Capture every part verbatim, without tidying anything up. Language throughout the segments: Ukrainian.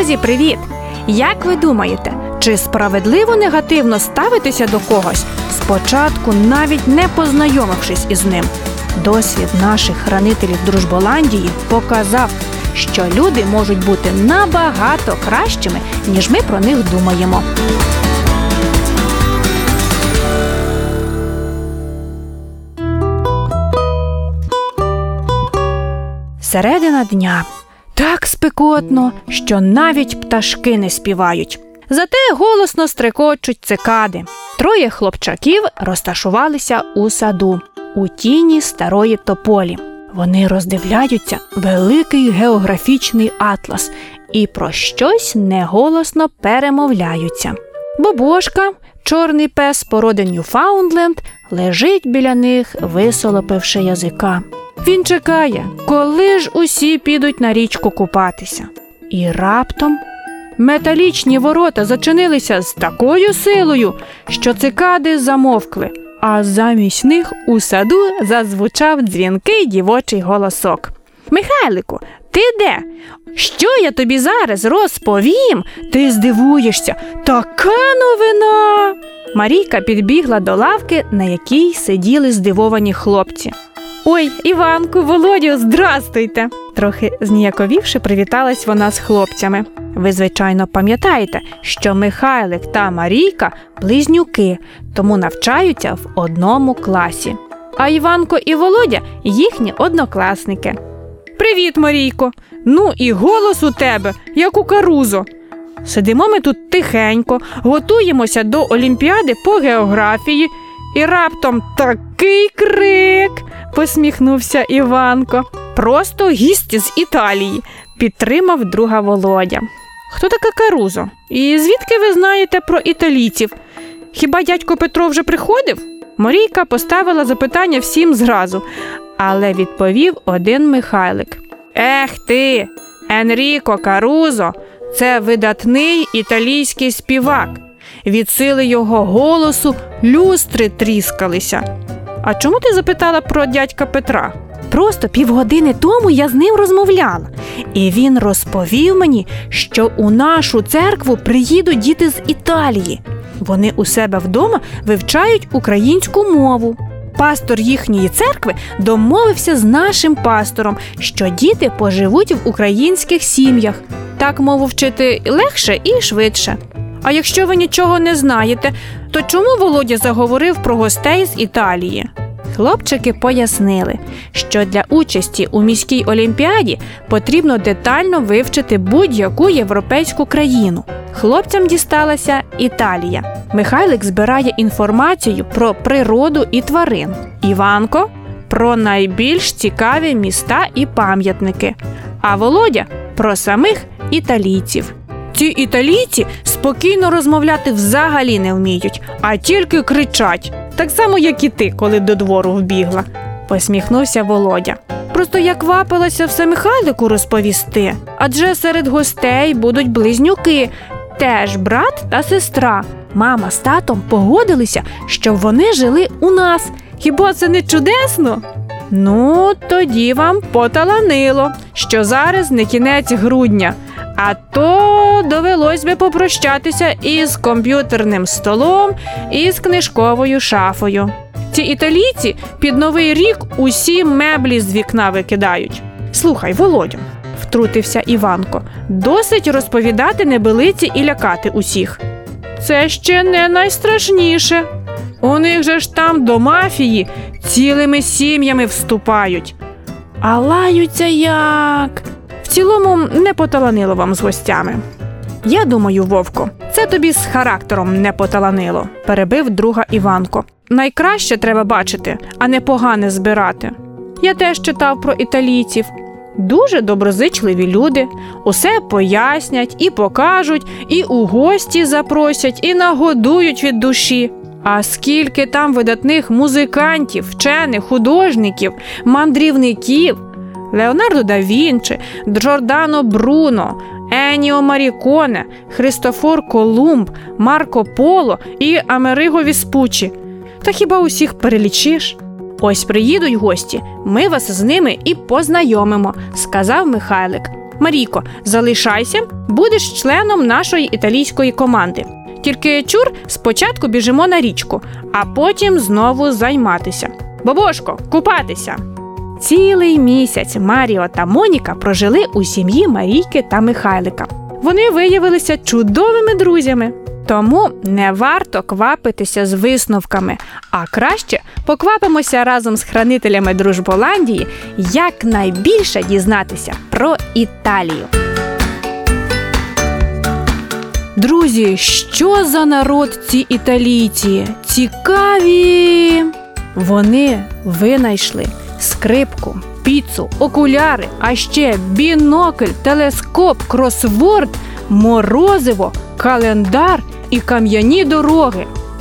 Друзі, привіт! Як ви думаєте, чи справедливо негативно ставитися до когось, спочатку навіть не познайомившись із ним? Досвід наших хранителів Дружболандії показав, що люди можуть бути набагато кращими, ніж ми про них думаємо. Середина дня. Так спекотно, що навіть пташки не співають. Зате голосно стрекочуть цикади. Троє хлопчаків розташувалися у саду, у тіні старої тополі. Вони роздивляються великий географічний атлас і про щось неголосно перемовляються. Бобошка, чорний пес породи Ньюфаундленд, лежить біля них, висолопивши язика. Він чекає, коли ж усі підуть на річку купатися. І раптом металічні ворота зачинилися з такою силою, що цикади замовкли, а замість них у саду зазвучав дзвінкий дівочий голосок. «Михайлику, ти де? Що я тобі зараз розповім? Ти здивуєшся, така новина!» Марійка підбігла до лавки, на якій сиділи здивовані хлопці. «Ой, Іванку, Володю, здрастуйте!» Трохи зніяковівши, привіталась вона з хлопцями. Ви, звичайно, пам'ятаєте, що Михайлик та Марійка – близнюки, тому навчаються в одному класі. А Іванко і Володя – їхні однокласники. «Привіт, Марійко! Ну і голос у тебе, як у Карузо!» Сидимо ми тут тихенько, готуємося до Олімпіади по географії, і раптом такий крик! Посміхнувся Іванко. «Просто гість з Італії», – підтримав друга Володя. «Хто така Карузо? І звідки ви знаєте про італійців? Хіба дядько Петро вже приходив?» Марійка поставила запитання всім зразу, але відповів один Михайлик. «Ех ти, Енріко Карузо, це видатний італійський співак. Від сили його голосу люстри тріскалися». «А чому ти запитала про дядька Петра?» «Просто півгодини тому я з ним розмовляла, і він розповів мені, що у нашу церкву приїдуть діти з Італії. Вони у себе вдома вивчають українську мову. Пастор їхньої церкви домовився з нашим пастором, що діти поживуть в українських сім'ях. Так мову вчити легше і швидше. А якщо ви нічого не знаєте, то чому Володя заговорив про гостей з Італії?» Хлопчики пояснили, що для участі у міській олімпіаді потрібно детально вивчити будь-яку європейську країну. Хлопцям дісталася Італія. Михайлик збирає інформацію про природу і тварин. Іванко – про найбільш цікаві міста і пам'ятники. А Володя – про самих італійців. Ці італійці спокійно розмовляти взагалі не вміють, а тільки кричать. Так само, як і ти, коли до двору вбігла», – посміхнувся Володя. «Просто я квапилася все Михайлику розповісти, адже серед гостей будуть близнюки, теж брат та сестра. Мама з татом погодилися, щоб вони жили у нас. Хіба це не чудесно?» «Ну, тоді вам поталанило, що зараз не кінець грудня, а то довелось би попрощатися із комп'ютерним столом і з книжковою шафою. Ці італійці під Новий рік усі меблі з вікна викидають». «Слухай, Володю», – втрутився Іванко, – «досить розповідати небилиці і лякати усіх. Це ще не найстрашніше. У них же ж там до мафії цілими сім'ями вступають. А лаються як... В цілому не поталанило вам з гостями». «Я думаю, Вовко, це тобі з характером не поталанило», – перебив друга Іванко. «Найкраще треба бачити, а не погане збирати. Я теж читав про італійців. Дуже доброзичливі люди, усе пояснять і покажуть, і у гості запросять, і нагодують від душі. А скільки там видатних музикантів, вчених, художників, мандрівників! Леонардо да Вінчі, Джордано Бруно, Еніо Маріконе, Христофор Колумб, Марко Поло і Америго Веспуччі. Та хіба усіх перелічиш?» «Ось приїдуть гості, ми вас з ними і познайомимо», – сказав Михайлик. Марійко, залишайся, будеш членом нашої італійської команди. Тільки чур, спочатку біжимо на річку, а потім знову займатися. Бобошко, купатися!» Цілий місяць Маріо та Моніка прожили у сім'ї Марійки та Михайлика. Вони виявилися чудовими друзями. Тому не варто квапитися з висновками, а краще поквапимося разом з хранителями Дружболандії якнайбільше дізнатися про Італію. Друзі, що за народ ці італійці? Цікаві! Вони винайшли скрипку, піцу, окуляри, а ще бінокль, телескоп, кросворд, морозиво, календар і кам'яні дороги.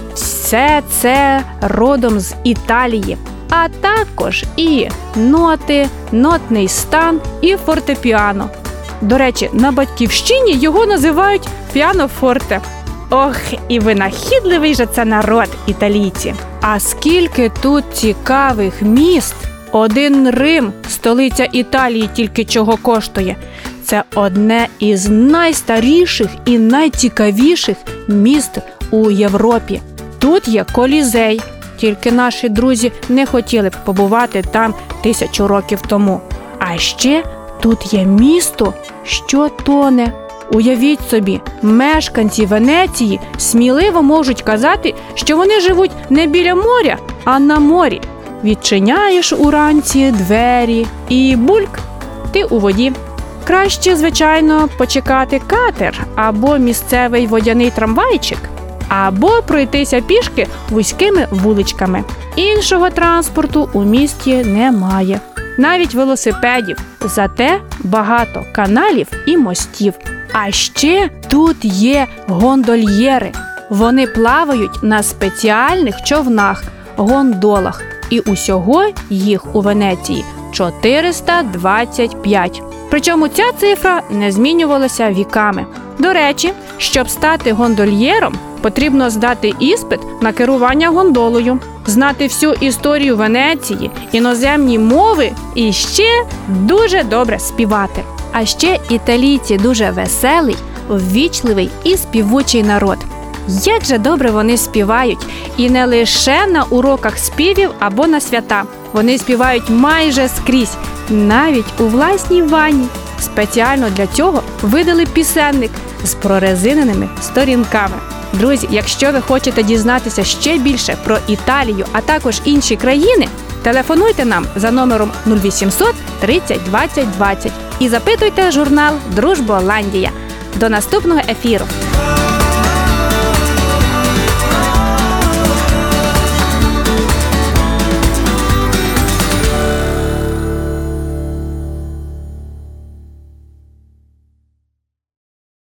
Все це родом з Італії, а також і ноти, нотний стан і фортепіано. До речі, на батьківщині його називають піанофорте. Ох, і винахідливий же це народ, італійці. А скільки тут цікавих міст! Один Рим, столиця Італії, тільки чого коштує. Це одне із найстаріших і найцікавіших міст у Європі. Тут є Колізей, тільки наші друзі не хотіли б побувати там тисячу років тому. А ще тут є місто, що тоне. Уявіть собі, мешканці Венеції сміливо можуть казати, що вони живуть не біля моря, а на морі. Відчиняєш уранці двері і бульк, ти у воді. Краще, звичайно, почекати катер або місцевий водяний трамвайчик, або пройтися пішки вузькими вуличками. Іншого транспорту у місті немає. Навіть велосипедів, зате багато каналів і мостів. А ще тут є гондольєри. Вони плавають на спеціальних човнах, гондолах. І усього їх у Венеції чотириста двадцять п'ять. Причому ця цифра не змінювалася віками. До речі, щоб стати гондольєром, потрібно здати іспит на керування гондолою, знати всю історію Венеції, іноземні мови і ще дуже добре співати. А ще італійці дуже веселий, ввічливий і співучий народ. Як же добре вони співають! І не лише на уроках співів або на свята. Вони співають майже скрізь, навіть у власній ванні. Спеціально для цього видали пісенник з прорезиненими сторінками. Друзі, якщо ви хочете дізнатися ще більше про Італію, а також інші країни, телефонуйте нам за номером нуль вісімсот тридцять двадцять двадцять і запитуйте журнал «Дружболандія». До наступного ефіру!